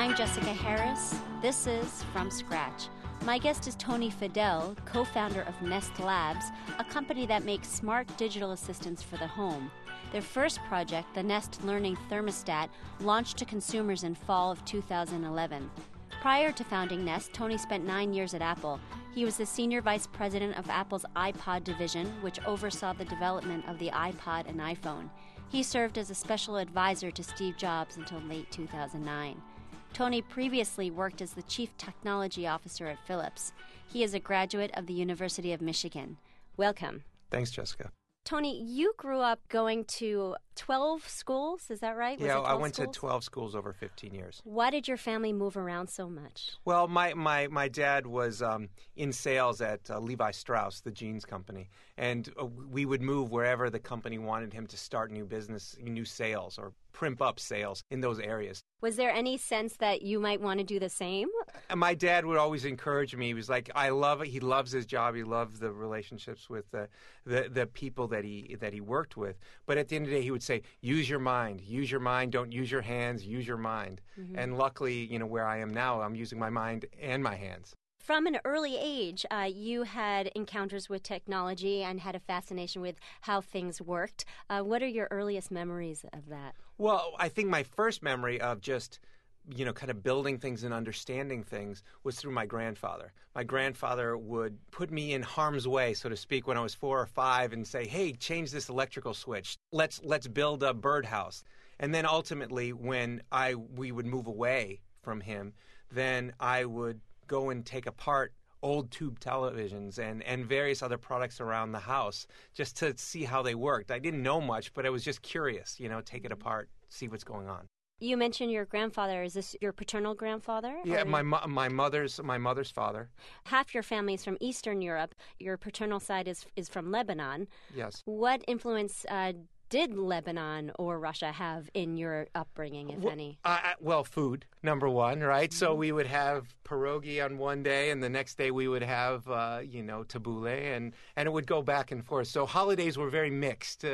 I'm Jessica Harris. This is From Scratch. My guest is Tony Fadell, co-founder of Nest Labs, a company that makes smart digital assistants for the home. Their first project, the Nest Learning Thermostat, launched to consumers in fall of 2011. Prior to founding Nest, Tony spent 9 years at Apple. He was the senior vice president of Apple's iPod division, which oversaw the development of the iPod and iPhone. He served as a special advisor to Steve Jobs until late 2009. Tony previously worked as the chief technology officer at Philips. He is a graduate of the University of Michigan. Welcome. Thanks, Jessica. Tony, you grew up going to 12 schools, is that right? Yeah, I went to 12 schools over 15 years. Why did your family move around so much? Well, my dad was in sales at Levi Strauss, the jeans company, and we would move wherever the company wanted him to start new business, new sales, or primp up sales in those areas. Was there any sense that you might want to do the same? And my dad would always encourage me. He was like, I love it. He loves his job. He loves the relationships with the people that he worked with. But at the end of the day, he would say, use your mind. Use your mind. Don't use your hands. Use your mind. Mm-hmm. And luckily, where I am now, I'm using my mind and my hands. From an early age, you had encounters with technology and had a fascination with how things worked. What are your earliest memories of that? Well, I think my first memory of just kind of building things and understanding things was through my grandfather. My grandfather would put me in harm's way, so to speak, when I was 4 or 5 and say, hey, change this electrical switch. Let's build a birdhouse. And then ultimately, when we would move away from him, then I would go and take apart old tube televisions and various other products around the house just to see how they worked. I didn't know much, but I was just curious, take it apart, see what's going on. You mentioned your grandfather. Is this your paternal grandfather? Yeah, my mother's father. Half your family is from Eastern Europe. Your paternal side is from Lebanon. Yes. What influence did Lebanon or Russia have in your upbringing, if any? Well, food, number one, right? Mm-hmm. So we would have pierogi on one day, and the next day we would have, tabbouleh, and it would go back and forth. So holidays were very mixed,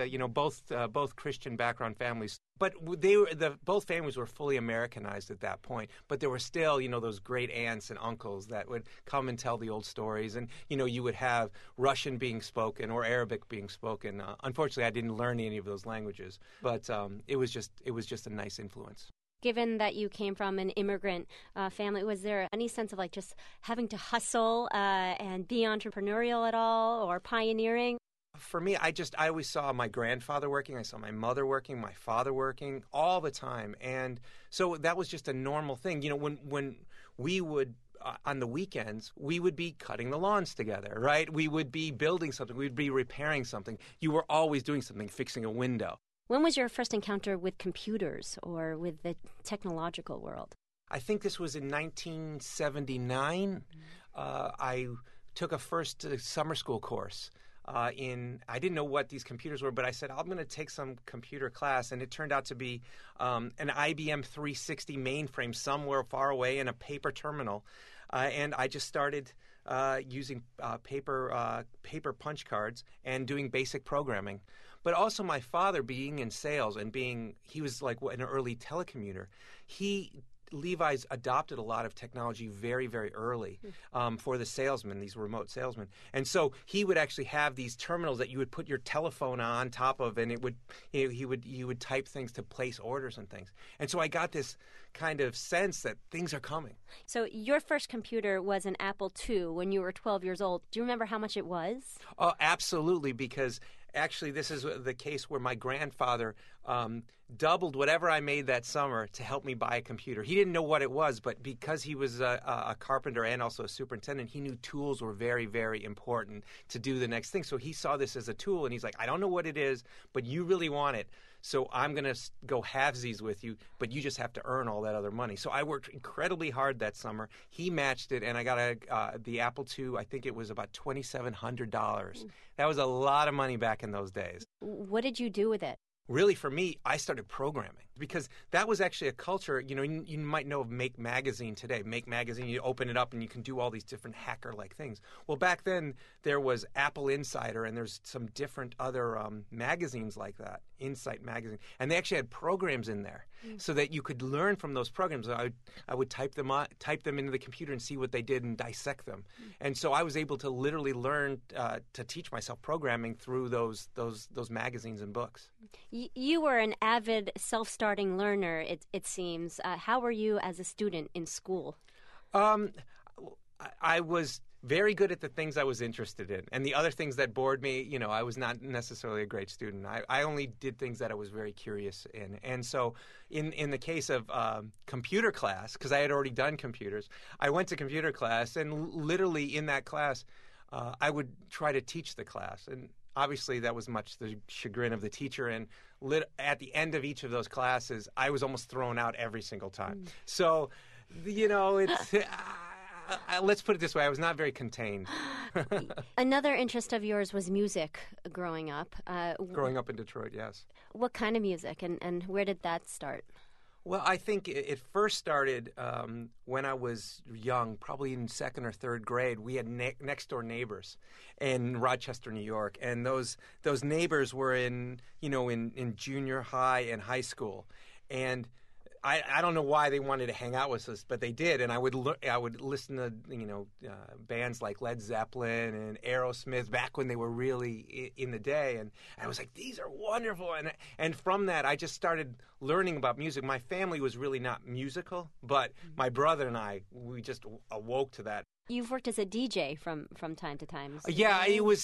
both Christian background families. But both families were fully Americanized at that point. But there were still, those great aunts and uncles that would come and tell the old stories. And, you would have Russian being spoken or Arabic being spoken. Unfortunately, I didn't learn any of those languages. But it was just a nice influence. Given that you came from an immigrant family, was there any sense of just having to hustle and be entrepreneurial at all or pioneering? For me, I always saw my grandfather working. I saw my mother working, my father working all the time. And so that was just a normal thing. When we would, on the weekends, we would be cutting the lawns together, right? We would be building something. We would be repairing something. You were always doing something, fixing a window. When was your first encounter with computers or with the technological world? I think this was in 1979. I took a first summer school course. I didn't know what these computers were, but I said, I'm going to take some computer class, and it turned out to be an IBM 360 mainframe somewhere far away in a paper terminal, and I just started using paper punch cards and doing basic programming. But also my father, being in sales and he was like an early telecommuter, Levi's adopted a lot of technology very, very early for the salesmen, these remote salesmen. And so he would actually have these terminals that you would put your telephone on top of, and you would type things to place orders and things. And so I got this kind of sense that things are coming. So your first computer was an Apple II when you were 12 years old. Do you remember how much it was? Oh, absolutely, because actually, this is the case where my grandfather doubled whatever I made that summer to help me buy a computer. He didn't know what it was, but because he was a carpenter and also a superintendent, he knew tools were very, very important to do the next thing. So he saw this as a tool, and he's like, I don't know what it is, but you really want it. So I'm going to go halvesies with you, but you just have to earn all that other money. So I worked incredibly hard that summer. He matched it, and I got the Apple II. I think it was about $2,700. That was a lot of money back in those days. What did you do with it? Really, for me, I started programming. because that was actually a culture. You might know of Make Magazine today. Make Magazine, you open it up and you can do all these different hacker-like things. Well, back then there was Apple Insider, and there's some different other magazines like that, Insight Magazine, and they actually had programs in there so that you could learn from those programs. I would type them into the computer and see what they did and dissect them. And so I was able to literally learn to teach myself programming through those magazines and books. You were an avid self-starting learner, it seems. How were you as a student in school? I was very good at the things I was interested in. And the other things that bored me, I was not necessarily a great student. I only did things that I was very curious in. And so in the case of computer class, because I had already done computers, I went to computer class, and literally in that class, I would try to teach the class. And obviously that was much the chagrin of the teacher. And at the end of each of those classes, I was almost thrown out every single time. So, it's... let's put it this way, I was not very contained. Another interest of yours was music growing up. Growing up in Detroit, yes. What kind of music, and where did that start? Well, I think it first started when I was young, probably in second or third grade. We had next-door neighbors in Rochester, New York, and those neighbors were in junior high and high school. And I don't know why they wanted to hang out with us, but they did, and I would listen to bands like Led Zeppelin and Aerosmith back when they were really in the day, and I was like, these are wonderful, and from that I just started learning about music. My family was really not musical, but my brother and we just awoke to that. You've worked as a DJ from time to time. Yeah, it was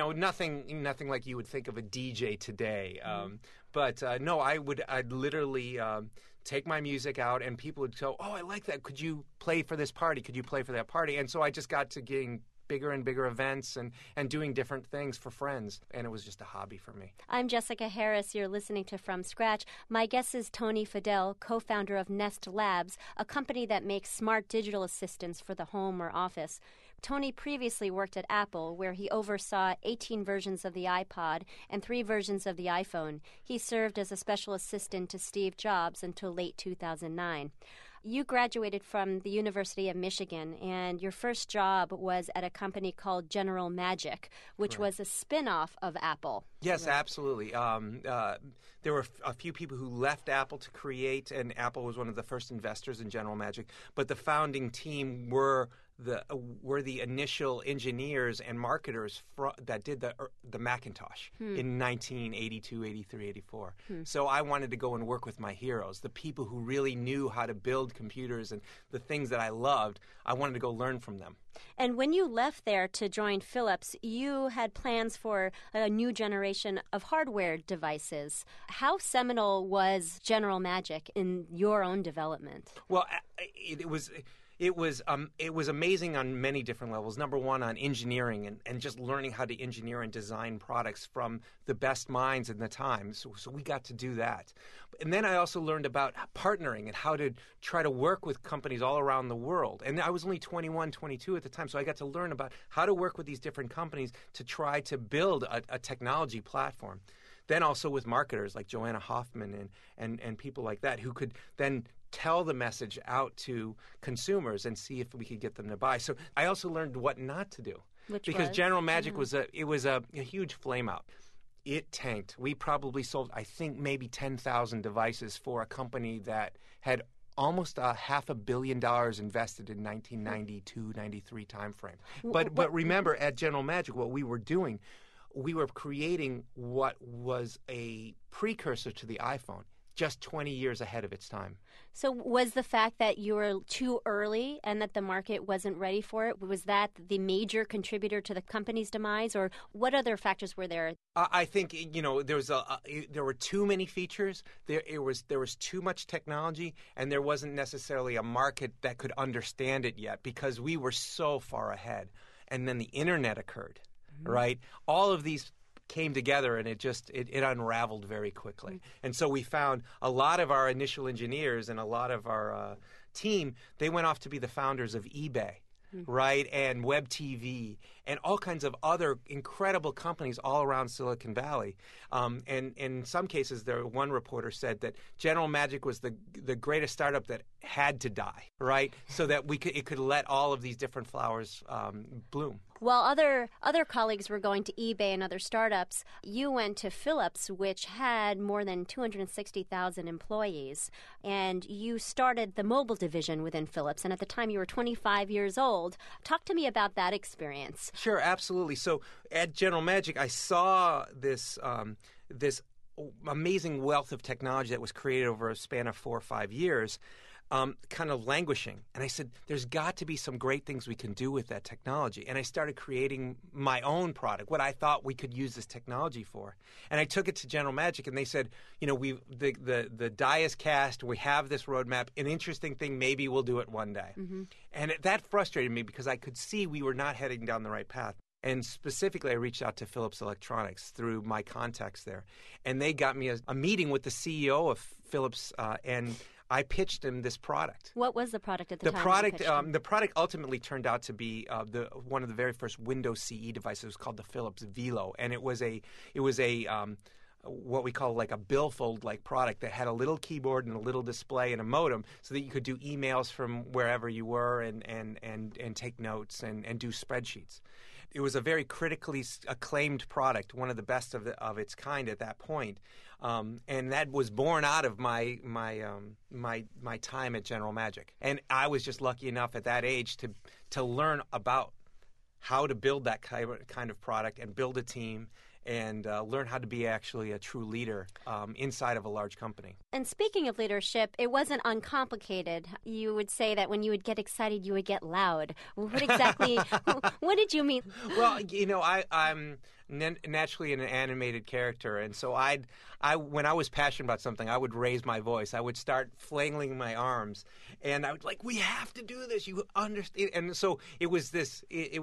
nothing like you would think of a DJ today. But no, I'd literally take my music out, and people would go, "Oh, I like that. Could you play for this party? Could you play for that party?" And so I just got to getting bigger and bigger events and doing different things for friends, and it was just a hobby for me. I'm Jessica Harris. You're listening to From Scratch. My guest is Tony Fadell, co-founder of Nest Labs, a company that makes smart digital assistants for the home or office. Tony previously worked at Apple, where he oversaw 18 versions of the iPod and 3 versions of the iPhone. He served as a special assistant to Steve Jobs until late 2009. You graduated from the University of Michigan, and your first job was at a company called General Magic, which was a spin-off of Apple. Yes, absolutely. There were a few people who left Apple to create, and Apple was one of the first investors in General Magic, but the founding team were the initial engineers and marketers that did the Macintosh in 1982, 83, 84. So I wanted to go and work with my heroes, the people who really knew how to build computers and the things that I loved. I wanted to go learn from them. And when you left there to join Philips, you had plans for a new generation of hardware devices. How seminal was General Magic in your own development? Well, it was amazing on many different levels. Number one, on engineering and just learning how to engineer and design products from the best minds in the time. So we got to do that. And then I also learned about partnering and how to try to work with companies all around the world. And I was only 21, 22 at the time, so I got to learn about how to work with these different companies to try to build a technology platform. Then also with marketers like Joanna Hoffman and people like that who could then tell the message out to consumers and see if we could get them to buy. So I also learned what not to do. Because General Magic was a huge flame out. It tanked. We probably sold, I think, maybe 10,000 devices for a company that had almost $500 million invested in 1992, 93 timeframe. But remember, at General Magic, what we were doing, we were creating what was a precursor to the iPhone, just 20 years ahead of its time. So was the fact that you were too early and that the market wasn't ready for it, was that the major contributor to the company's demise, or what other factors were there? I think, there were too many features, there was too much technology, and there wasn't necessarily a market that could understand it yet because we were so far ahead. And then the internet occurred, right? All of these came together, and it unraveled very quickly. And so we found a lot of our initial engineers and a lot of our team, they went off to be the founders of eBay, right, and Web TV and all kinds of other incredible companies all around Silicon Valley. And in some cases, one reporter said that General Magic was the greatest startup that had to die, right? So that it could let all of these different flowers bloom. While other colleagues were going to eBay and other startups, you went to Philips, which had more than 260,000 employees, and you started the mobile division within Philips, and at the time you were 25 years old. Talk to me about that experience. Sure, absolutely. So at General Magic, I saw this amazing wealth of technology that was created over a span of 4 or 5 years, kind of languishing. And I said, there's got to be some great things we can do with that technology. And I started creating my own product, what I thought we could use this technology for. And I took it to General Magic, and they said, the die is cast. We have this roadmap. An interesting thing, maybe we'll do it one day. Mm-hmm. And that frustrated me because I could see we were not heading down the right path. And specifically, I reached out to Philips Electronics through my contacts there. And they got me a meeting with the CEO of Philips, and I pitched him this product. What was the product at the time? The product ultimately turned out to be one of the very first Windows CE devices. It was called the Philips Velo, and it was a what we call like a billfold-like product that had a little keyboard and a little display and a modem, so that you could do emails from wherever you were and take notes and do spreadsheets. It was a very critically acclaimed product, one of the best of its kind at that point. And that was born out of my time at General Magic. And I was just lucky enough at that age to learn about how to build that kind of product and build a team and learn how to be actually a true leader inside of a large company. And speaking of leadership, it wasn't uncomplicated. You would say that when you would get excited, you would get loud. What exactly, what did you mean? Well, I'm naturally an animated character, and so when I was passionate about something, I would raise my voice. I would start flailing my arms, and I would we have to do this. You understand? And so it was this.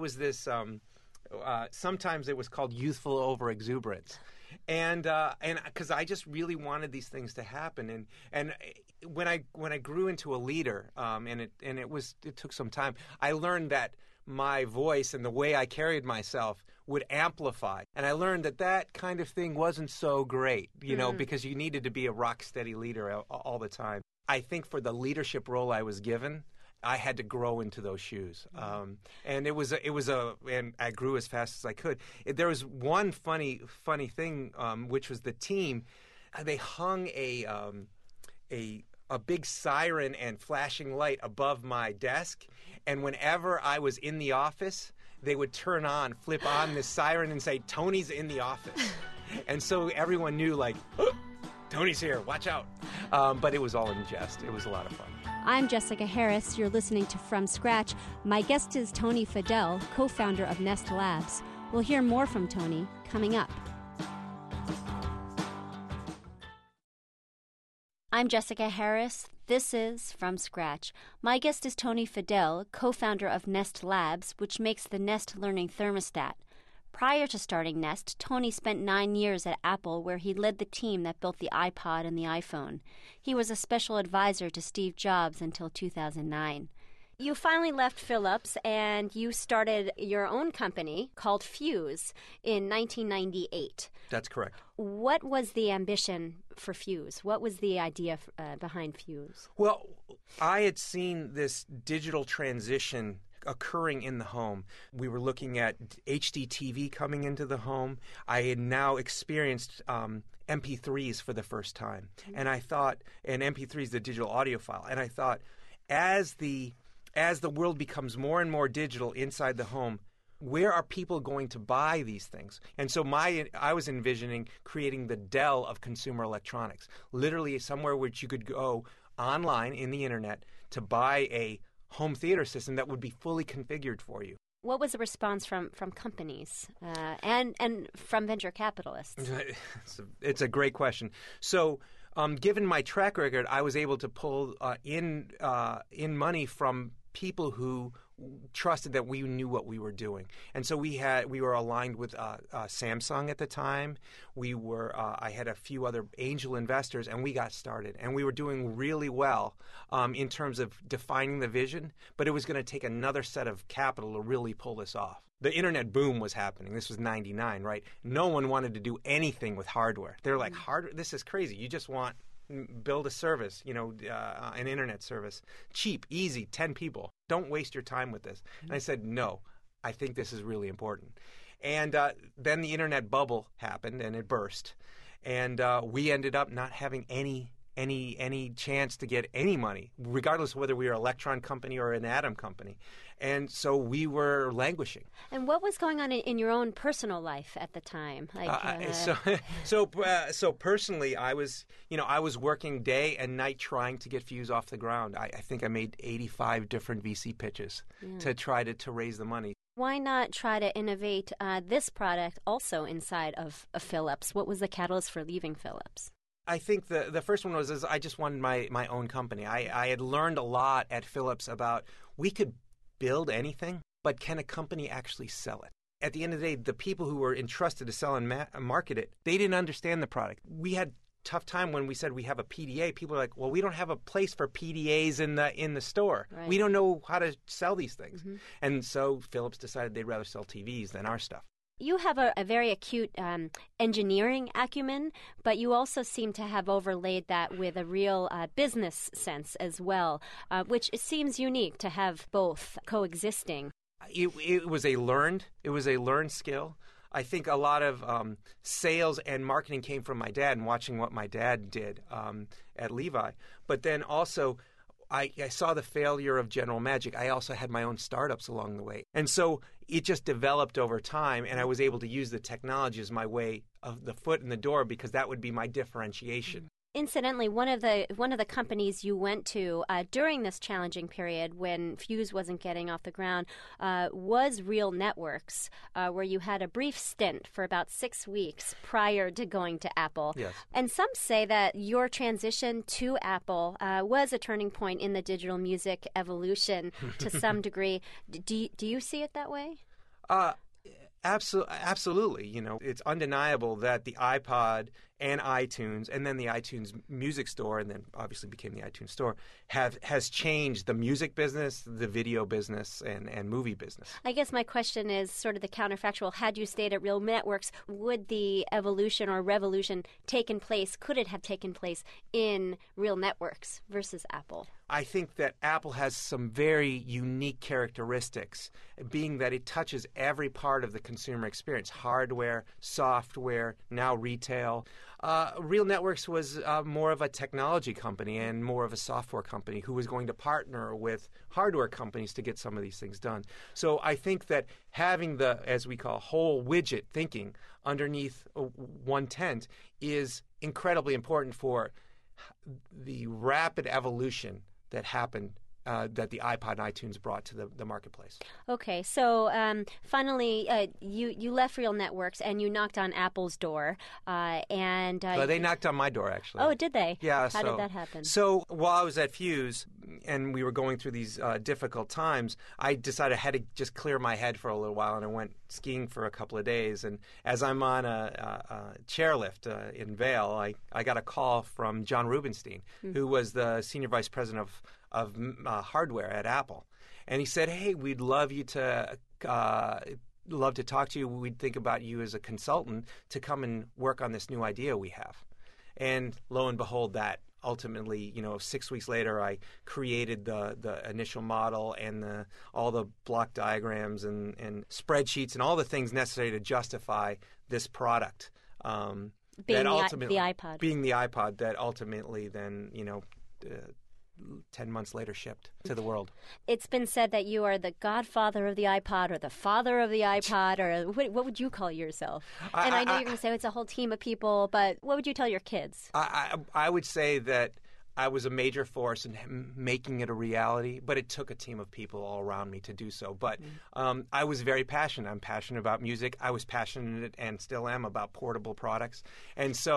Sometimes it was called youthful overexuberance, and because I just really wanted these things to happen, and when I grew into a leader, and it took some time, I learned that my voice and the way I carried myself would amplify, and I learned that kind of thing wasn't so great, because you needed to be a rock steady leader all the time. I think for the leadership role I was given, I had to grow into those shoes, and and I grew as fast as I could. There was one funny thing, which was the team. They hung a big siren and flashing light above my desk, and whenever I was in the office, they would flip on the siren and say, "Tony's in the office," and so everyone knew, oh, Tony's here, watch out. But it was all in jest. It was a lot of fun. I'm Jessica Harris. You're listening to From Scratch. My guest is Tony Fadell, co-founder of Nest Labs. We'll hear more from Tony coming up. I'm Jessica Harris. This is From Scratch. My guest is Tony Fadell, co-founder of Nest Labs, which makes the Nest Learning Thermostat. Prior to starting Nest, Tony spent 9 years at Apple, where he led the team that built the iPod and the iPhone. He was a special advisor to Steve Jobs until 2009. You finally left Philips, and you started your own company called Fuse in 1998. That's correct. What was the ambition for Fuse? What was the idea behind Fuse? Well, I had seen this digital transition occurring in the home. We were looking at HD TV coming into the home. I had now experienced MP3s for the first time. And I thought, and MP3 is the digital audio file, and I thought, as the world becomes more and more digital inside the home, where are people going to buy these things? And so I was envisioning creating the Dell of consumer electronics, literally somewhere which you could go online in the internet to buy a home theater system that would be fully configured for you. What was the response from companies and from venture capitalists? It's a great question. So, given my track record, I was able to pull in money from people who trusted that we knew what we were doing. And so we were aligned with Samsung at the time. I had a few other angel investors, and we got started. And we were doing really well in terms of defining the vision, but it was going to take another set of capital to really pull this off. The internet boom was happening. This was 99, right? No one wanted to do anything with hardware. They're like, hardware, this is crazy. You just want build a service, an internet service. Cheap, easy, 10 people. Don't waste your time with this. And I said, no, I think this is really important. And then the internet bubble happened, and it burst. And we ended up not having any chance to get any money, regardless of whether we were an electron company or an atom company. And so we were languishing. And what was going on in your own personal life at the time? So personally, I was working day and night trying to get Fuse off the ground. I think I made 85 different VC pitches to try to raise the money. Why not try to innovate this product also inside of Philips? What was the catalyst for leaving Philips? I think the first one was I just wanted my own company. I had learned a lot at Philips about we could build anything, but can a company actually sell it? At the end of the day, the people who were entrusted to sell and market it, they didn't understand the product. We had tough time when we said we have a PDA. People are like, well, we don't have a place for PDAs in the store. Right. We don't know how to sell these things. Mm-hmm. And so Philips decided they'd rather sell TVs than our stuff. You have a very acute engineering acumen, but you also seem to have overlaid that with a real business sense as well, which seems unique to have both coexisting. It was a learned skill. I think a lot of sales and marketing came from my dad and watching what my dad did at Levi. But then also, I saw the failure of General Magic. I also had my own startups along the way. And so it just developed over time, and I was able to use the technology as my way of the foot in the door because that would be my differentiation. Incidentally, one of the companies you went to during this challenging period when Fuse wasn't getting off the ground was Real Networks, where you had a brief stint for about 6 weeks prior to going to Apple. Yes. And some say that your transition to Apple was a turning point in the digital music evolution to some degree. Do you see it that way? Absolutely. It's undeniable that the iPod and iTunes, and then the iTunes Music Store, and then obviously became the iTunes Store, has changed the music business, the video business, and movie business. I guess my question is sort of the counterfactual. Had you stayed at Real Networks, would the evolution or revolution could it have taken place in Real Networks versus Apple? I think that Apple has some very unique characteristics, being that it touches every part of the consumer experience, hardware, software, now retail. Real Networks was more of a technology company and more of a software company who was going to partner with hardware companies to get some of these things done. So I think that having the, as we call, whole widget thinking underneath one tent is incredibly important for the rapid evolution that happened that the iPod and iTunes brought to the marketplace. Okay, so finally, you left Real Networks and you knocked on Apple's door, and they knocked on my door, actually. Oh, did they? Yeah. How did that happen? So while I was at Fuse and we were going through these difficult times, I decided I had to just clear my head for a little while, and I went skiing for a couple of days. And as I'm on a chairlift in Vail, I got a call from John Rubinstein, who was the senior vice president of hardware at Apple, and he said, "Hey, we'd love to talk to you. We'd think about you as a consultant to come and work on this new idea we have." And lo and behold, that ultimately, 6 weeks later, I created the initial model and all the block diagrams and spreadsheets and all the things necessary to justify this product. Being the iPod. Being the iPod that ultimately then, 10 months later shipped to the world. It's been said that you are the godfather of the iPod or the father of the iPod, or what would you call yourself? And I know you're going to say it's a whole team of people, but what would you tell your kids? I would say that I was a major force in making it a reality, but it took a team of people all around me to do so. But I was very passionate. I'm passionate about music. I was passionate and still am about portable products. And so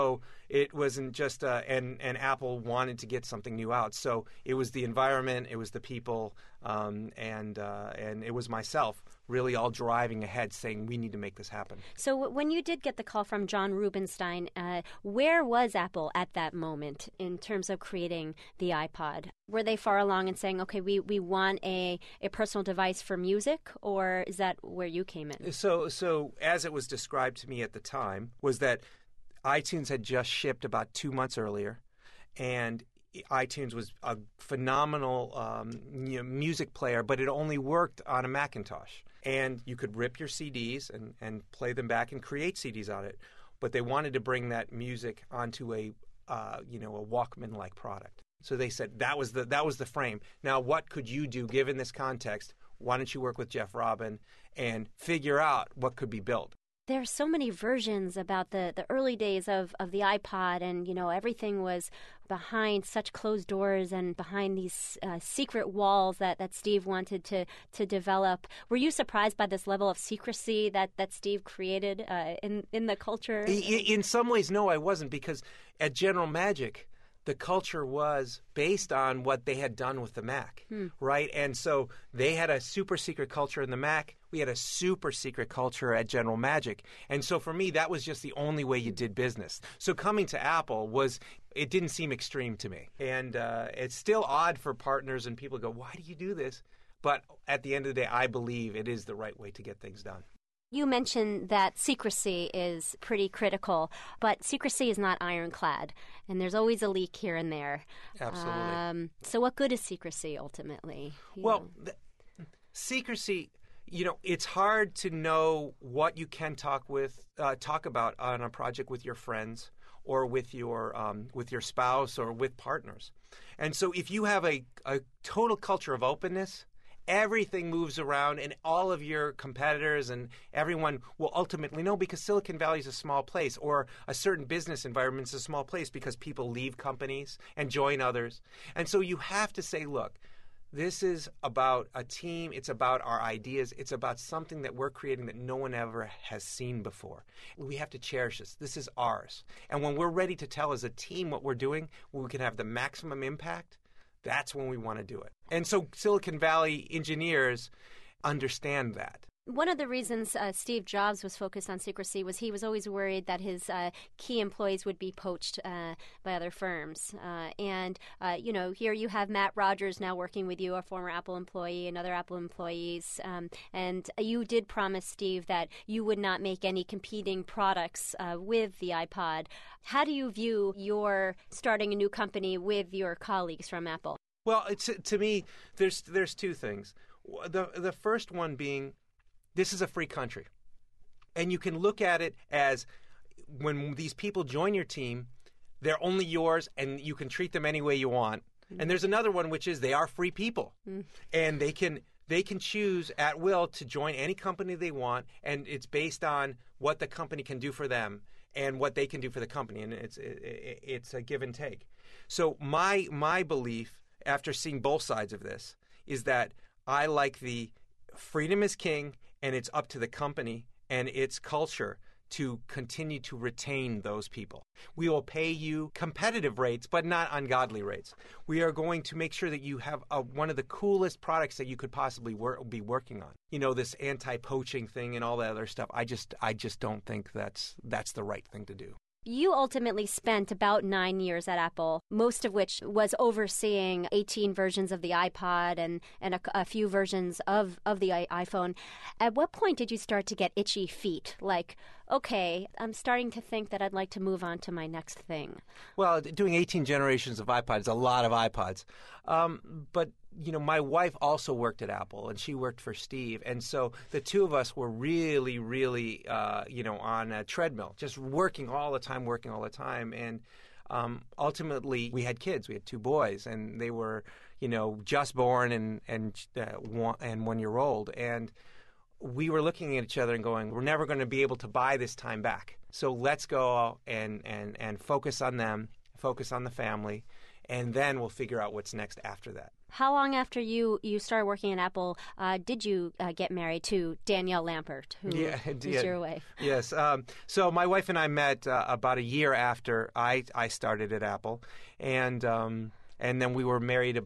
It wasn't just and Apple wanted to get something new out, so it was the environment, it was the people, and it was myself really all driving ahead, saying we need to make this happen. So when you did get the call from John Rubinstein, where was Apple at that moment in terms of creating the iPod? Were they far along in saying, okay, we want a personal device for music, or is that where you came in? So as it was described to me at the time, was that iTunes had just shipped about 2 months earlier, and iTunes was a phenomenal music player, but it only worked on a Macintosh. And you could rip your CDs and play them back and create CDs on it. But they wanted to bring that music onto a Walkman-like product. So they said that was the frame. Now, what could you do given this context? Why don't you work with Jeff Robin and figure out what could be built? There are so many versions about the early days of the iPod, and everything was behind such closed doors and behind these secret walls that Steve wanted to develop. Were you surprised by this level of secrecy that Steve created in the culture? In some ways, no, I wasn't, because at General Magic, the culture was based on what they had done with the Mac, right? And so they had a super secret culture in the Mac. We had a super secret culture at General Magic. And so for me, that was just the only way you did business. So coming to Apple it didn't seem extreme to me. And it's still odd for partners and people go, why do you do this? But at the end of the day, I believe it is the right way to get things done. You mentioned that secrecy is pretty critical, but secrecy is not ironclad, and there's always a leak here and there. Absolutely. So what good is secrecy ultimately? Secrecy, it's hard to know what you can talk about on a project with your friends or with your spouse or with partners. And so if you have a total culture of openness, everything moves around, and all of your competitors and everyone will ultimately know, because Silicon Valley is a small place, or a certain business environment is a small place because people leave companies and join others. And so you have to say, look, this is about a team. It's about our ideas. It's about something that we're creating that no one ever has seen before. We have to cherish this. This is ours. And when we're ready to tell as a team what we're doing, when we can have the maximum impact, that's when we want to do it. And so Silicon Valley engineers understand that. One of the reasons Steve Jobs was focused on secrecy was he was always worried that his key employees would be poached by other firms. Here you have Matt Rogers now working with you, a former Apple employee, and other Apple employees. And you did promise, Steve, that you would not make any competing products with the iPod. How do you view your starting a new company with your colleagues from Apple? Well, to me, there's two things. The first one being, this is a free country. And you can look at it as when these people join your team, they're only yours and you can treat them any way you want. Mm-hmm. And there's another one, which is they are free people. Mm-hmm. And they can choose at will to join any company they want, and it's based on what the company can do for them and what they can do for the company. And it's a give and take. So my belief, after seeing both sides of this, is that I like the freedom is king, and it's up to the company and its culture to continue to retain those people. We will pay you competitive rates, but not ungodly rates. We are going to make sure that you have one of the coolest products that you could possibly be working on. This anti-poaching thing and all that other stuff. I just don't think that's the right thing to do. You ultimately spent about 9 years at Apple, most of which was overseeing 18 versions of the iPod and a few versions of the iPhone. At what point did you start to get itchy feet? Like, okay, I'm starting to think that I'd like to move on to my next thing. Well, doing 18 generations of iPods is a lot of iPods. But my wife also worked at Apple, and she worked for Steve. And so the two of us were really, really, on a treadmill, just working all the time. And ultimately, we had kids. We had 2 boys, and they were, just born and 1 year old. And we were looking at each other and going, we're never going to be able to buy this time back. So let's go and focus on them, focus on the family, and then we'll figure out what's next after that. How long after you started working at Apple did you get married to Danielle Lampert, who is your wife? Yes. So my wife and I met about a year after I started at Apple, and then we were married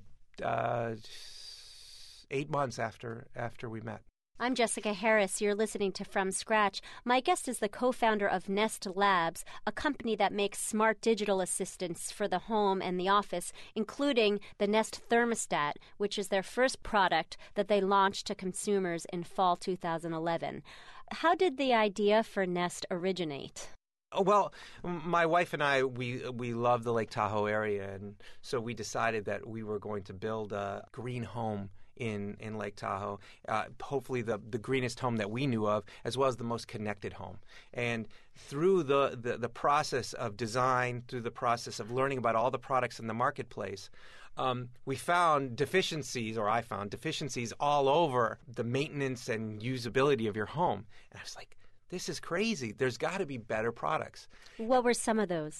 8 months after we met. I'm Jessica Harris. You're listening to From Scratch. My guest is the co-founder of Nest Labs, a company that makes smart digital assistants for the home and the office, including the Nest Thermostat, which is their first product that they launched to consumers in fall 2011. How did the idea for Nest originate? Well, my wife and I, we love the Lake Tahoe area, and so we decided that we were going to build a green home in Lake Tahoe, hopefully the greenest home that we knew of, as well as the most connected home. And through the process of design, through the process of learning about all the products in the marketplace, we found deficiencies, or I found deficiencies all over the maintenance and usability of your home. And I was like, this is crazy. There's got to be better products. What were some of those?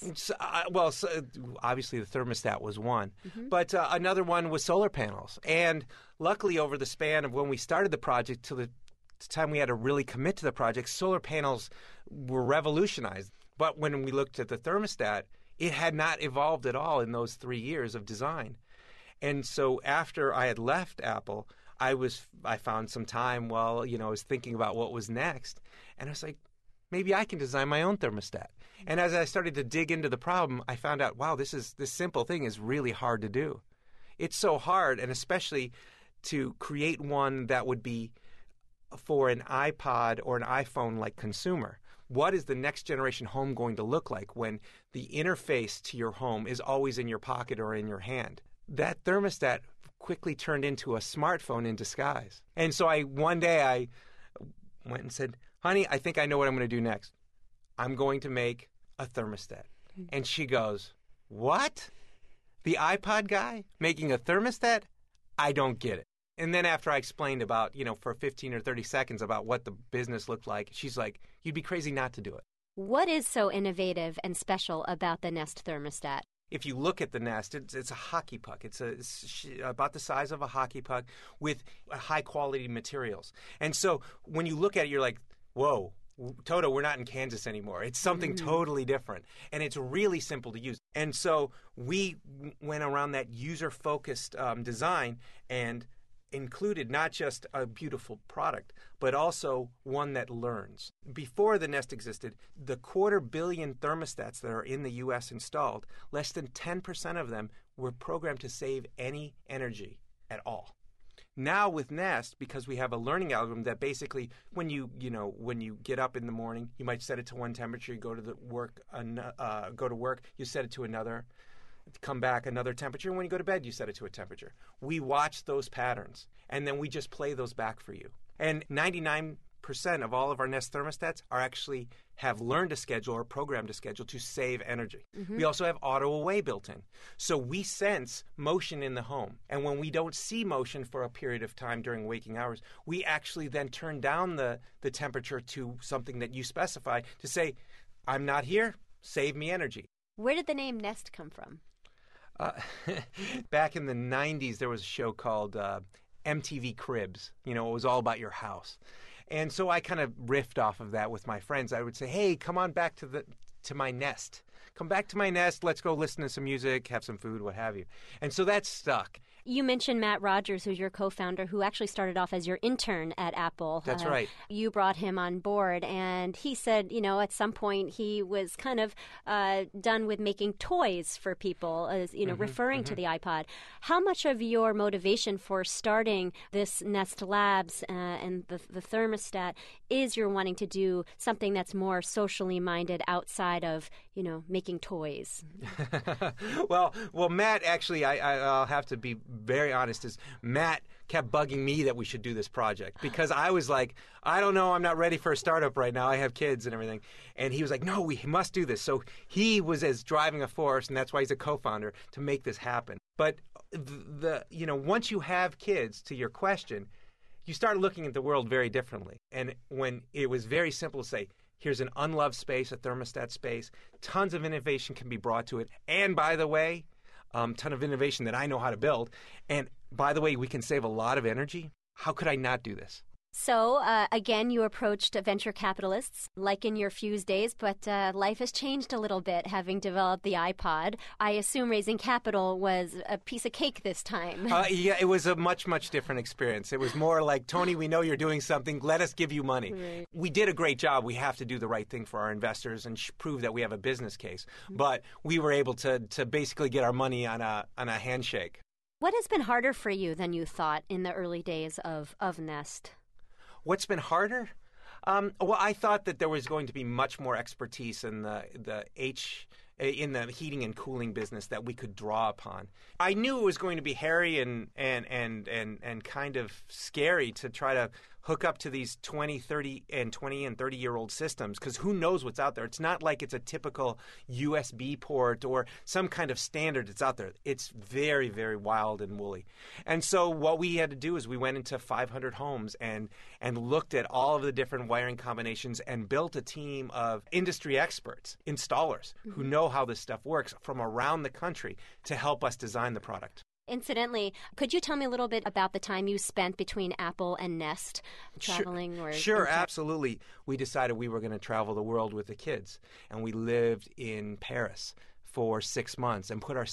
Obviously the thermostat was one. Mm-hmm. But another one was solar panels. And luckily, over the span of when we started the project to the time we had to really commit to the project, solar panels were revolutionized. But when we looked at the thermostat, it had not evolved at all in those 3 years of design. And so after I had left Apple, I found some time while, I was thinking about what was next. And I was like, maybe I can design my own thermostat. And as I started to dig into the problem, I found out, wow, this simple thing is really hard to do. It's so hard, and especially to create one that would be for an iPod or an iPhone-like consumer. What is the next generation home going to look like when the interface to your home is always in your pocket or in your hand? That thermostat quickly turned into a smartphone in disguise. And so one day I went and said, honey, I think I know what I'm going to do next. I'm going to make a thermostat. And she goes, what? The iPod guy making a thermostat? I don't get it. And then after I explained about, for 15 or 30 seconds about what the business looked like, she's like, you'd be crazy not to do it. What is so innovative and special about the Nest thermostat? If you look at the Nest, it's a hockey puck. It's about the size of a hockey puck with high-quality materials. And so when you look at it, you're like, whoa, Toto, we're not in Kansas anymore. It's something totally different. And it's really simple to use. And so we went around that user-focused design and included not just a beautiful product, but also one that learns. Before the Nest existed, the 250 million thermostats that are in the U.S. installed, less than 10% of them were programmed to save any energy at all. Now with Nest, because we have a learning algorithm that basically, when you get up in the morning, you might set it to one temperature. You go to work, you set it to another. Come back another temperature. And when you go to bed, you set it to a temperature. We watch those patterns, and then we just play those back for you. And 99% of all of our Nest thermostats have learned to schedule or programmed to schedule to save energy. Mm-hmm. We also have auto away built in. So we sense motion in the home. And when we don't see motion for a period of time during waking hours, we actually then turn down the temperature to something that you specify to say, I'm not here, save me energy. Where did the name Nest come from? Back in the 90s, there was a show called MTV Cribs. It was all about your house. And so I kind of riffed off of that with my friends. I would say, hey, come on back to my nest. Come back to my nest. Let's go listen to some music, have some food, what have you. And so that stuck. You mentioned Matt Rogers, who's your co-founder, who actually started off as your intern at Apple. That's right. You brought him on board, and he said, at some point he was kind of done with making toys for people, referring to the iPod. How much of your motivation for starting this Nest Labs and the thermostat is you're wanting to do something that's more socially minded outside of, making toys? Well, Matt, actually, I'll have to be very honest, is Matt kept bugging me that we should do this project because I was like, I don't know, I'm not ready for a startup right now. I have kids and everything. And he was like, no, we must do this. So he was as driving a force, and that's why he's a co-founder, to make this happen. But once you have kids, to your question, you start looking at the world very differently. And when it was very simple to say, here's an unloved space, a thermostat space, tons of innovation can be brought to it. And by the way, ton of innovation that I know how to build. And by the way, we can save a lot of energy. How could I not do this? So, again, you approached venture capitalists like in your Fuse days, but life has changed a little bit having developed the iPod. I assume raising capital was a piece of cake this time. Yeah, it was a much, much different experience. It was more like, Tony, we know you're doing something. Let us give you money. Right. We did a great job. We have to do the right thing for our investors and prove that we have a business case. But we were able to basically get our money on a handshake. What has been harder for you than you thought in the early days of Nest? What's been harder? Well, I thought that there was going to be much more expertise in the heating and cooling business that we could draw upon. I knew it was going to be hairy and kind of scary to try to hook up to these 20 and 30-year-old systems, because who knows what's out there. It's not like it's a typical USB port or some kind of standard that's out there. It's very, very wild and woolly. And so what we had to do is we went into 500 homes and looked at all of the different wiring combinations and built a team of industry experts, installers, who know how this stuff works from around the country to help us design the product. Incidentally, could you tell me a little bit about the time you spent between Apple and Nest traveling? Sure, absolutely. We decided we were going to travel the world with the kids, and we lived in Paris for 6 months and put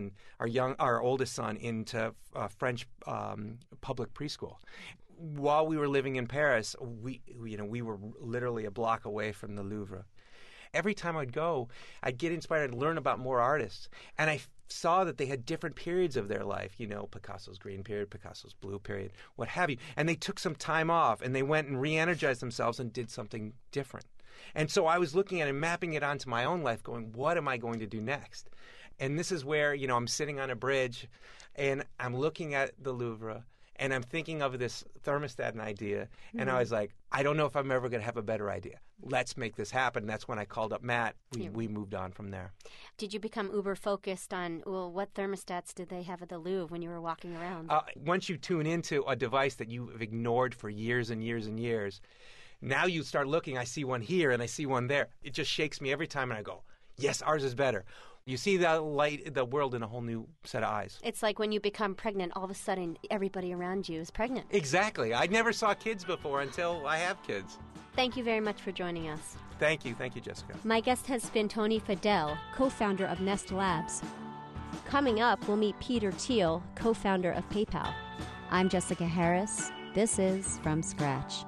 our oldest son into French public preschool. While we were living in Paris, we were literally a block away from the Louvre. Every time I'd go, I'd get inspired and learn about more artists. And I saw that they had different periods of their life, Picasso's green period, Picasso's blue period, what have you. And they took some time off and they went and re-energized themselves and did something different. And so I was looking at it and mapping it onto my own life, going, what am I going to do next? And this is where, I'm sitting on a bridge and I'm looking at the Louvre and I'm thinking of this thermostat idea. And I was like, I don't know if I'm ever going to have a better idea. Let's make this happen. That's when I called up Matt. We moved on from there. Did you become uber focused on, what thermostats did they have at the Louvre when you were walking around? Once you tune into a device that you've ignored for years and years and years, now you start looking, I see one here and I see one there. It just shakes me every time and I go, yes, ours is better. You see the world in a whole new set of eyes. It's like when you become pregnant, all of a sudden everybody around you is pregnant. Exactly. I never saw kids before until I have kids. Thank you very much for joining us. Thank you, Jessica. My guest has been Tony Fadell, co-founder of Nest Labs. Coming up, we'll meet Peter Thiel, co-founder of PayPal. I'm Jessica Harris. This is From Scratch.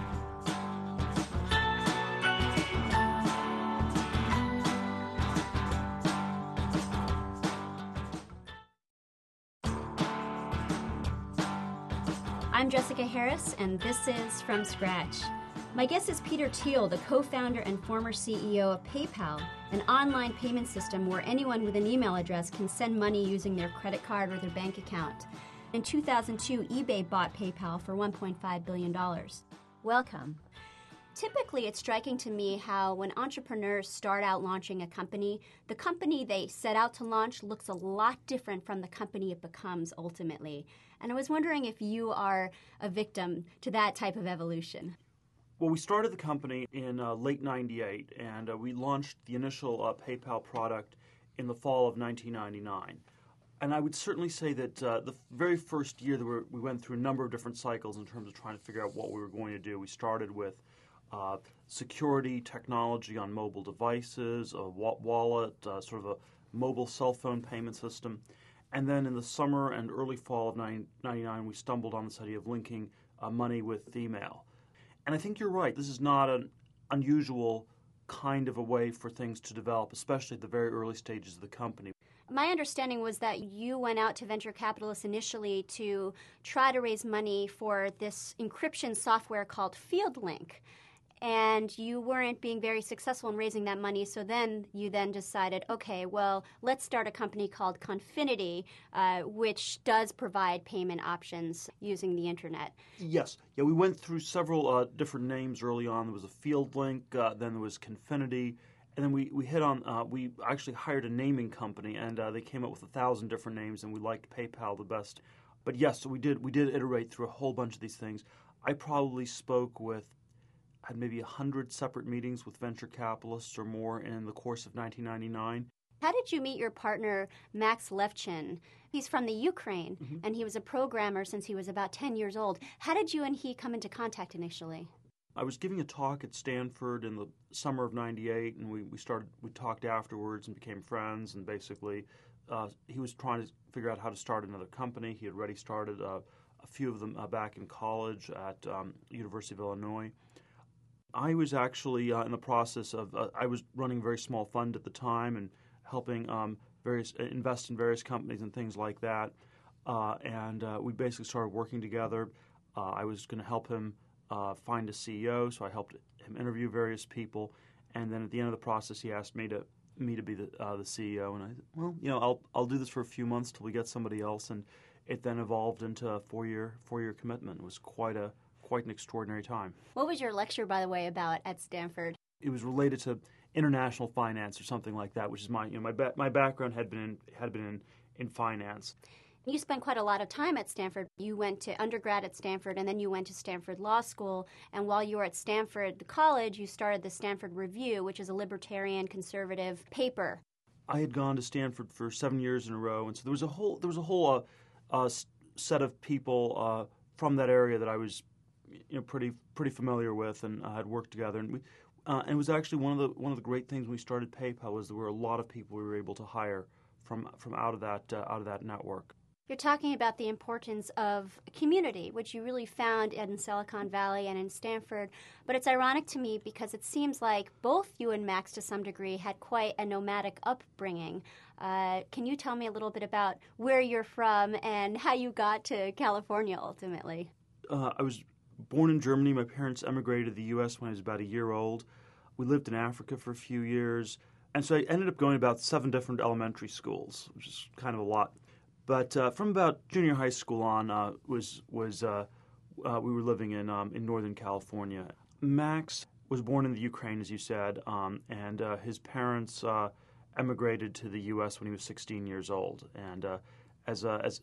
I'm Jessica Harris, and this is From Scratch. My guest is Peter Thiel, the co-founder and former CEO of PayPal, an online payment system where anyone with an email address can send money using their credit card or their bank account. In 2002, eBay bought PayPal for $1.5 billion. Welcome. Typically, it's striking to me how when entrepreneurs start out launching a company, the company they set out to launch looks a lot different from the company it becomes ultimately. And I was wondering if you are a victim to that type of evolution. Well, we started the company in late 98, and we launched the initial PayPal product in the fall of 1999. And I would certainly say that the very first year that we went through a number of different cycles in terms of trying to figure out what we were going to do. We started with security technology on mobile devices, a wallet, sort of a mobile cell phone payment system. And then in the summer and early fall of 1999, we stumbled on this idea of linking money with email. And I think you're right. This is not an unusual kind of a way for things to develop, especially at the very early stages of the company. My understanding was that you went out to venture capitalists initially to try to raise money for this encryption software called FieldLink. And you weren't being very successful in raising that money, so then you decided, okay, well, let's start a company called Confinity, which does provide payment options using the internet. Yes. Yeah, we went through several different names early on. There was a FieldLink, then there was Confinity, and then we hit on, we actually hired a naming company, and they came up with 1,000 different names, and we liked PayPal the best. But yes, so we did iterate through a whole bunch of these things. I probably had maybe 100 separate meetings with venture capitalists or more in the course of 1999. How did you meet your partner, Max Levchin? He's from the Ukraine, and he was a programmer since he was about 10 years old. How did you and he come into contact initially? I was giving a talk at Stanford in the summer of '98, and we talked afterwards and became friends. And basically, he was trying to figure out how to start another company. He had already started a few of them back in college at University of Illinois. I was actually in the process of I was running a very small fund at the time and helping invest in various companies and things like that. And we basically started working together. I was going to help him find a CEO, so I helped him interview various people. And then at the end of the process, he asked me to be the CEO. And I said, well, I'll do this for a few months till we get somebody else. And it then evolved into a four-year commitment. It was quite an extraordinary time. What was your lecture, by the way, about at Stanford? It was related to international finance or something like that, which is my background had been in finance. You spent quite a lot of time at Stanford. You went to undergrad at Stanford, and then you went to Stanford Law School. And while you were at Stanford College, you started the Stanford Review, which is a libertarian conservative paper. I had gone to Stanford for 7 years in a row, and so there was a whole set of people from that area that I was pretty familiar with, and had worked together. And it was actually one of the great things when we started PayPal was there were a lot of people we were able to hire from out of that network. You're talking about the importance of community, which you really found in Silicon Valley and in Stanford. But it's ironic to me because it seems like both you and Max, to some degree, had quite a nomadic upbringing. Can you tell me a little bit about where you're from and how you got to California ultimately? I was born in Germany. My parents emigrated to the U.S. when I was about a year old. We lived in Africa for a few years. And so I ended up going to about 7 different elementary schools, which is kind of a lot. But from about junior high school on, we were living in Northern California. Max was born in the Ukraine, as you said, and his parents emigrated to the U.S. when he was 16 years old. And as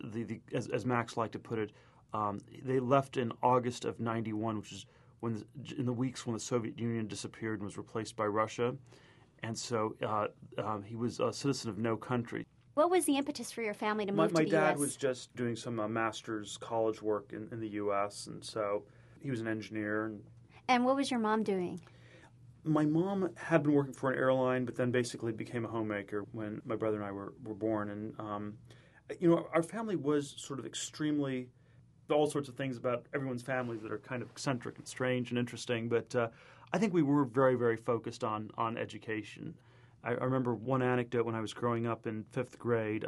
Max liked to put it, they left in August of '91, which is in the weeks when the Soviet Union disappeared and was replaced by Russia. And so he was a citizen of no country. What was the impetus for your family to move to the U.S.? My dad was just doing some master's college work in the U.S., and so he was an engineer. And what was your mom doing? My mom had been working for an airline, but then basically became a homemaker when my brother and I were born. And, our family was sort of extremely, all sorts of things about everyone's families that are kind of eccentric and strange and interesting, but I think we were very, very focused on education. I remember one anecdote when I was growing up in 5th grade.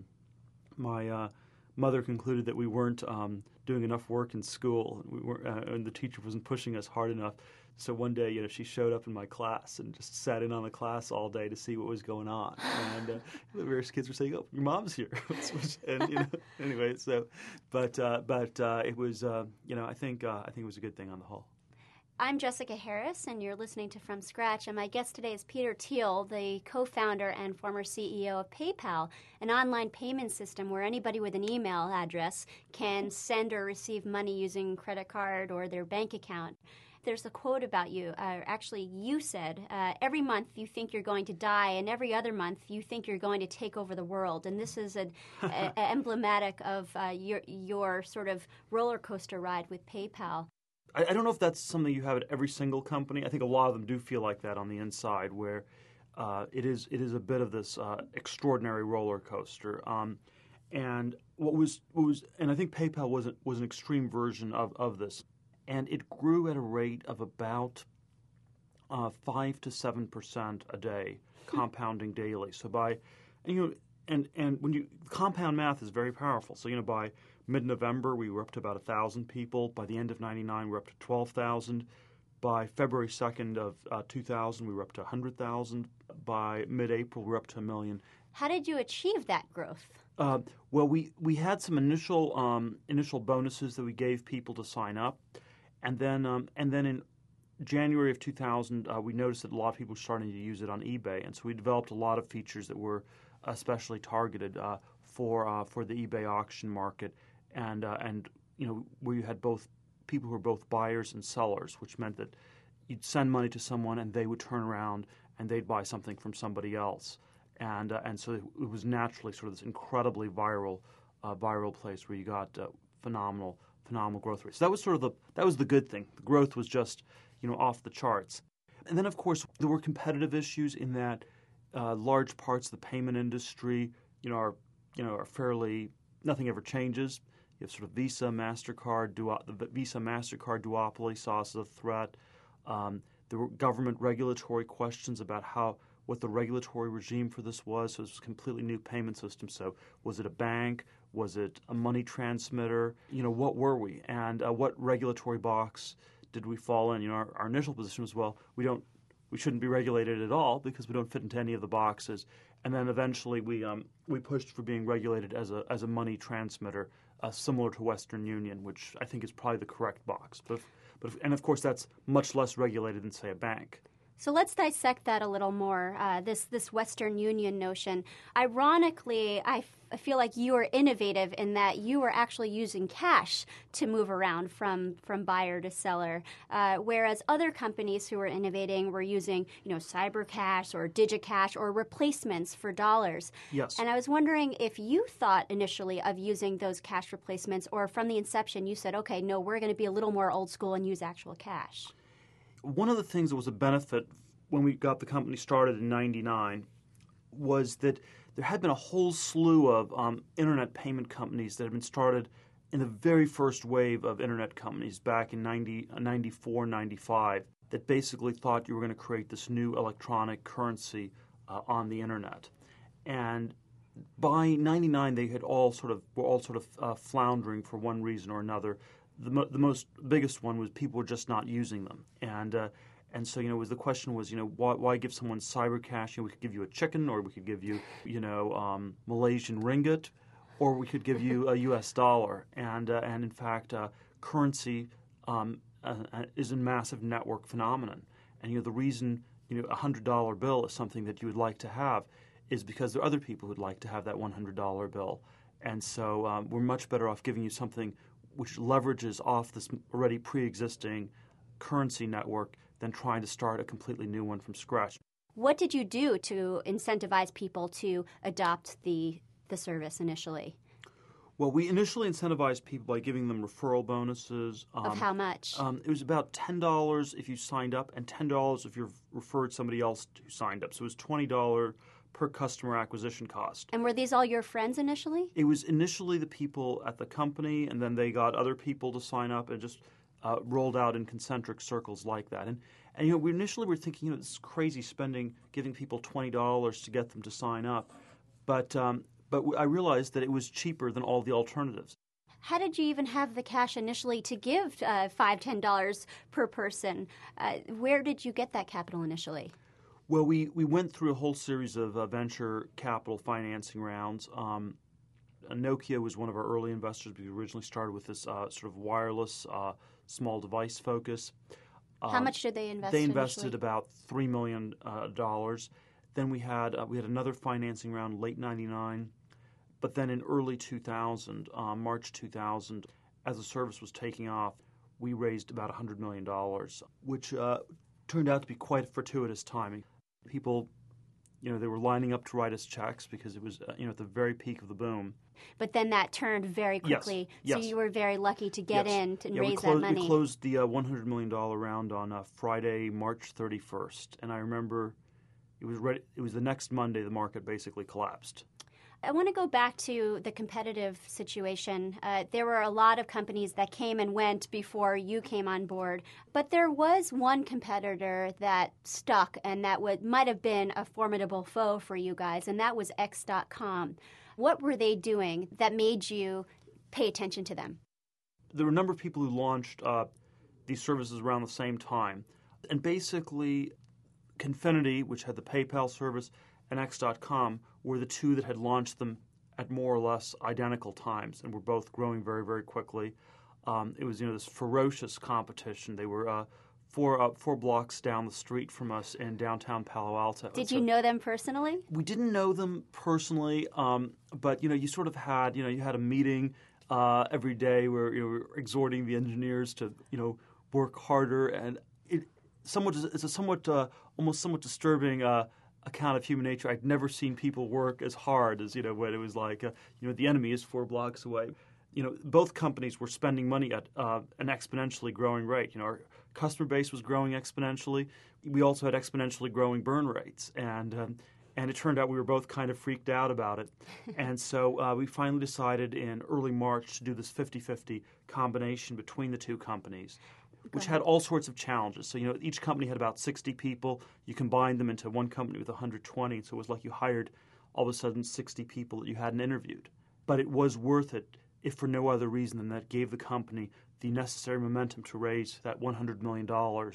My mother concluded that we weren't doing enough work in school, and the teacher wasn't pushing us hard enough. So one day, she showed up in my class and just sat in on the class all day to see what was going on. And the various kids were saying, "Oh, your mom's here." And anyway, so, but it was, I think it was a good thing on the whole. I'm Jessica Harris, and you're listening to From Scratch, and my guest today is Peter Thiel, the co-founder and former CEO of PayPal, an online payment system where anybody with an email address can send or receive money using credit card or their bank account. There's a quote about you. Actually, you said, every month you think you're going to die, and every other month you think you're going to take over the world. And this is emblematic of your sort of roller coaster ride with PayPal. I don't know if that's something you have at every single company. I think a lot of them do feel like that on the inside, where it is a bit of this extraordinary roller coaster. And and I think PayPal was an extreme version of this, and it grew at a rate of about 5 to 7% a day, compounding daily. So and when compound math is very powerful. So by mid-November, we were up to about 1,000 people. By the end of '99, we were up to 12,000. By February 2nd of 2000, we were up to 100,000. By mid-April, we were up to 1 million. How did you achieve that growth? Well, we had some initial bonuses that we gave people to sign up, and then in January of 2000, we noticed that a lot of people were starting to use it on eBay, and so we developed a lot of features that were especially targeted for the eBay auction market. And where you had both people who were both buyers and sellers, which meant that you'd send money to someone and they would turn around and they'd buy something from somebody else. and so it was naturally sort of this incredibly viral place where you got phenomenal growth rates. So that was the good thing. The growth was just off the charts. And then of course there were competitive issues in that large parts of the payment industry are fairly, nothing ever changes. You have sort of Visa, MasterCard, the Visa MasterCard duopoly saw us as a threat. There were government regulatory questions about what the regulatory regime for this was. So this was a completely new payment system. So was it a bank? Was it a money transmitter? What were we? And what regulatory box did we fall in? Our initial position was, well, we shouldn't be regulated at all because we don't fit into any of the boxes. And then eventually we pushed for being regulated as a money transmitter, similar to Western Union, which I think is probably the correct box. And of course that's much less regulated than, say, a bank. So let's dissect that a little more, this Western Union notion. Ironically, I feel like you are innovative in that you are actually using cash to move around from buyer to seller, whereas other companies who are innovating were using, CyberCash or DigiCash or replacements for dollars. Yes. And I was wondering if you thought initially of using those cash replacements, or from the inception you said, okay, no, we're going to be a little more old school and use actual cash. One of the things that was a benefit when we got the company started in '99 was that there had been a whole slew of internet payment companies that had been started in the very first wave of internet companies back in 94, 95 that basically thought you were going to create this new electronic currency on the internet. And by '99, they were all sort of floundering for one reason or another. The biggest one was people were just not using them, and so the question was why give someone CyberCash? We could give you a chicken, or we could give you Malaysian ringgit, or we could give you a U.S. dollar, and in fact currency is a massive network phenomenon, and the reason a $100 bill is something that you would like to have is because there are other people who'd like to have that $100 bill, and so we're much better off giving you something which leverages off this already pre-existing currency network than trying to start a completely new one from scratch. What did you do to incentivize people to adopt the service initially? Well, we initially incentivized people by giving them referral bonuses. Of how much? It was about $10 if you signed up and $10 if you referred somebody else who signed up. So it was $20 per customer acquisition cost. And were these all your friends initially? It was initially the people at the company, and then they got other people to sign up and just rolled out in concentric circles like that. And we initially were thinking, this is crazy giving people $20 to get them to sign up. But I realized that it was cheaper than all the alternatives. How did you even have the cash initially to give $5, $10 per person? Where did you get that capital initially? Well, we went through a whole series of venture capital financing rounds. Nokia was one of our early investors. We originally started with this sort of wireless small device focus. How much did they invest? They invested initially? about $3 million. Then we had another financing round late '99, but then in early 2000, March 2000, as the service was taking off, we raised about $100 million, which turned out to be quite fortuitous timing. People, they were lining up to write us checks because it was, at the very peak of the boom. But then that turned very quickly. Yes. So you were very lucky to get in and raise that money. We closed the $100 million round on Friday, March 31st. And I remember it was the next Monday the market basically collapsed. I want to go back to the competitive situation. There were a lot of companies that came and went before you came on board, but there was one competitor that stuck, and that might have been a formidable foe for you guys, and that was X.com. What were they doing that made you pay attention to them? There were a number of people who launched these services around the same time, and basically Confinity, which had the PayPal service, and X.com were the two that had launched them at more or less identical times, and were both growing very, very quickly. It was this ferocious competition. They were four blocks down the street from us in downtown Palo Alto. Did you know them personally? We didn't know them personally, but you sort of had you had a meeting every day where we were exhorting the engineers to work harder, and it's a somewhat almost somewhat disturbing account of human nature. I'd never seen people work as hard as, when it was like, the enemy is 4 blocks away. Both companies were spending money at an exponentially growing rate. Our customer base was growing exponentially. We also had exponentially growing burn rates. And it turned out we were both kind of freaked out about it. And so we finally decided in early March to do this 50-50 combination between the two companies, which had all sorts of challenges. So, each company had about 60 people. You combined them into one company with 120. So it was like you hired all of a sudden 60 people that you hadn't interviewed. But it was worth it, if for no other reason than that gave the company the necessary momentum to raise that $100 million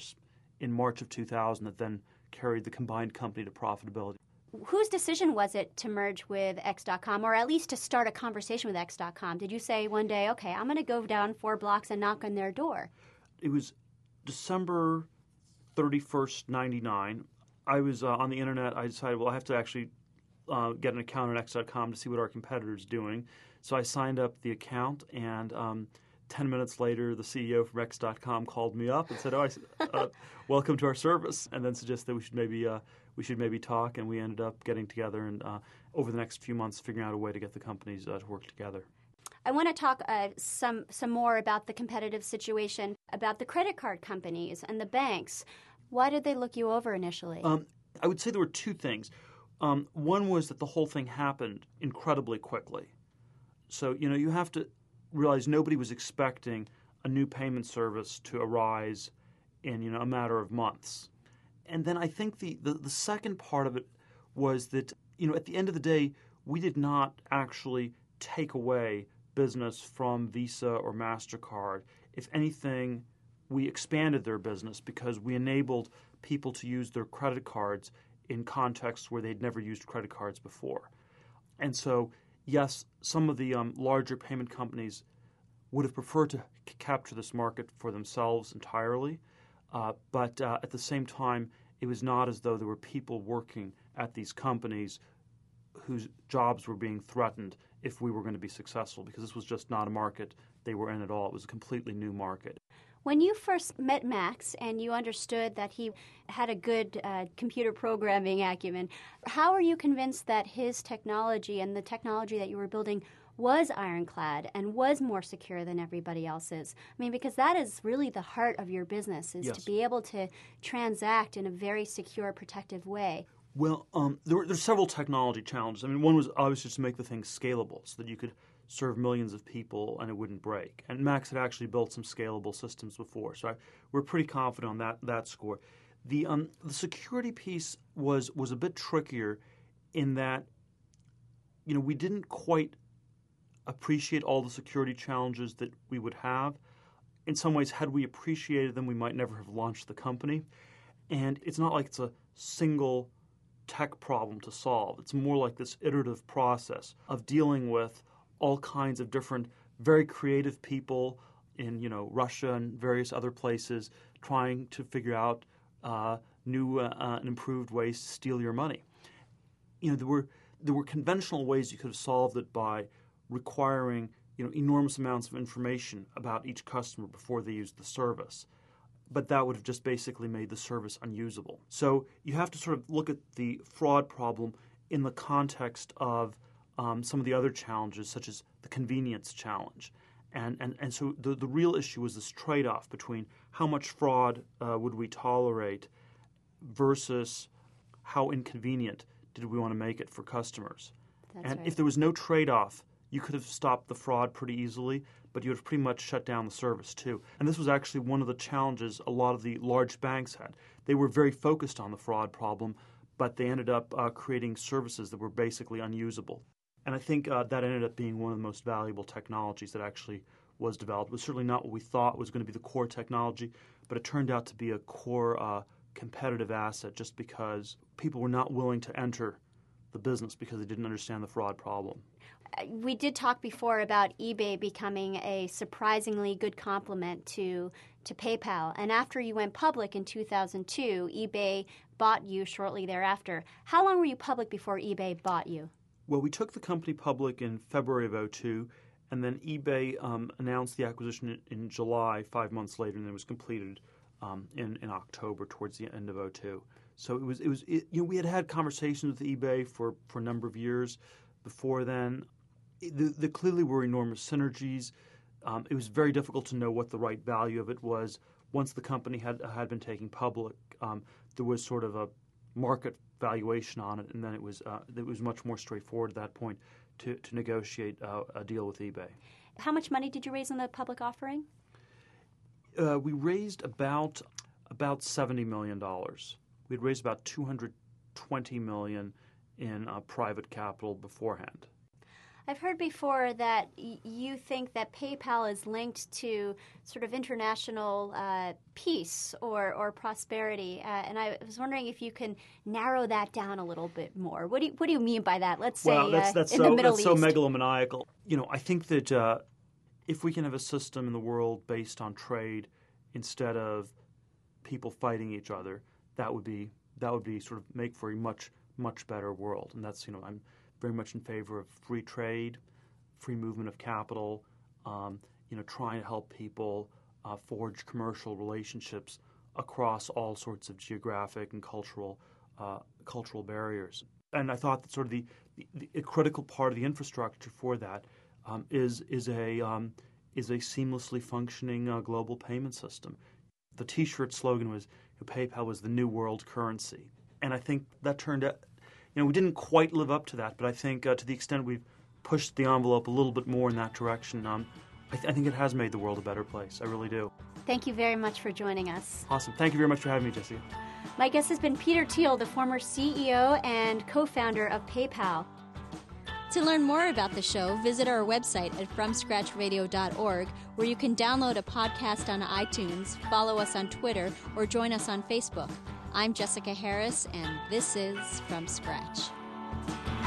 in March of 2000 that then carried the combined company to profitability. Whose decision was it to merge with X.com, or at least to start a conversation with X.com? Did you say one day, okay, I'm going to go down 4 blocks and knock on their door? It was December 31st, 99. I was on the internet. I decided, I have to actually get an account on X.com to see what our competitor's doing. So I signed up the account, and 10 minutes later, the CEO from X.com called me up and said, welcome to our service, and then suggested that we should maybe talk, and we ended up getting together and over the next few months figuring out a way to get the companies to work together. I want to talk some more about the competitive situation, about the credit card companies and the banks. Why did they look you over initially? I would say there were two things. One was that the whole thing happened incredibly quickly. So, you have to realize nobody was expecting a new payment service to arise in, a matter of months. And then I think the second part of it was that, at the end of the day, we did not actually take away business from Visa or MasterCard. If anything, we expanded their business because we enabled people to use their credit cards in contexts where they'd never used credit cards before. And so, yes, some of the larger payment companies would have preferred to capture this market for themselves entirely, but at the same time, it was not as though there were people working at these companies whose jobs were being threatened if we were going to be successful, because this was just not a market they were in at all. It was a completely new market. When you first met Max and you understood that he had a good computer programming acumen, how are you convinced that his technology and the technology that you were building was ironclad and was more secure than everybody else's? I mean, because that is really the heart of your business, is to be able to transact in a very secure, protective way. Well, there were several technology challenges. I mean, one was obviously to make the thing scalable so that you could serve millions of people and it wouldn't break. And Max had actually built some scalable systems before, so we're pretty confident on that score. The security piece was a bit trickier in that, we didn't quite appreciate all the security challenges that we would have. In some ways, had we appreciated them, we might never have launched the company. And it's not like it's a single tech problem to solve. It's more like this iterative process of dealing with all kinds of different, very creative people in, Russia and various other places trying to figure out new and improved ways to steal your money. There were conventional ways you could have solved it by requiring, enormous amounts of information about each customer before they used the service. But that would have just basically made the service unusable. So you have to sort of look at the fraud problem in the context of some of the other challenges, such as the convenience challenge. And so the real issue was this trade-off between how much fraud would we tolerate versus how inconvenient did we want to make it for customers. That's right. If there was no trade-off, you could have stopped the fraud pretty easily, but you would have pretty much shut down the service too. And this was actually one of the challenges a lot of the large banks had. They were very focused on the fraud problem, but they ended up creating services that were basically unusable. And I think that ended up being one of the most valuable technologies that actually was developed. It was certainly not what we thought was going to be the core technology, but it turned out to be a core competitive asset just because people were not willing to enter the business because they didn't understand the fraud problem. We did talk before about eBay becoming a surprisingly good complement to PayPal. And after you went public in 2002, eBay bought you shortly thereafter. How long were you public before eBay bought you? Well, we took the company public in February of 2002, and then eBay announced the acquisition in July, 5 months later, and it was completed in October towards the end of 2002. So we had conversations with eBay for a number of years before then. There clearly were enormous synergies. It was very difficult to know what the right value of it was. Once the company had been taken public, there was sort of a market valuation on it, and then it was much more straightforward at that point to negotiate a deal with eBay. How much money did you raise in the public offering? We raised about $70 million. We'd raised about $220 million in private capital beforehand. I've heard before that you think that PayPal is linked to sort of international peace or prosperity, and I was wondering if you can narrow that down a little bit more. What do you mean by that? Let's say that's in the Middle East. That's so megalomaniacal. I think that if we can have a system in the world based on trade instead of people fighting each other, that would be sort of make for a much better world. And that's I'm very much in favor of free trade, free movement of capital, trying to help people forge commercial relationships across all sorts of geographic and cultural barriers. And I thought that sort of the critical part of the infrastructure for that is a seamlessly functioning global payment system. The T-shirt slogan was PayPal was the new world currency, and I think that turned out. We didn't quite live up to that, but I think to the extent we've pushed the envelope a little bit more in that direction, I think it has made the world a better place. I really do. Thank you very much for joining us. Awesome. Thank you very much for having me, Jessica. My guest has been Peter Thiel, the former CEO and co-founder of PayPal. To learn more about the show, visit our website at FromScratchRadio.org, where you can download a podcast on iTunes, follow us on Twitter, or join us on Facebook. I'm Jessica Harris, and this is From Scratch.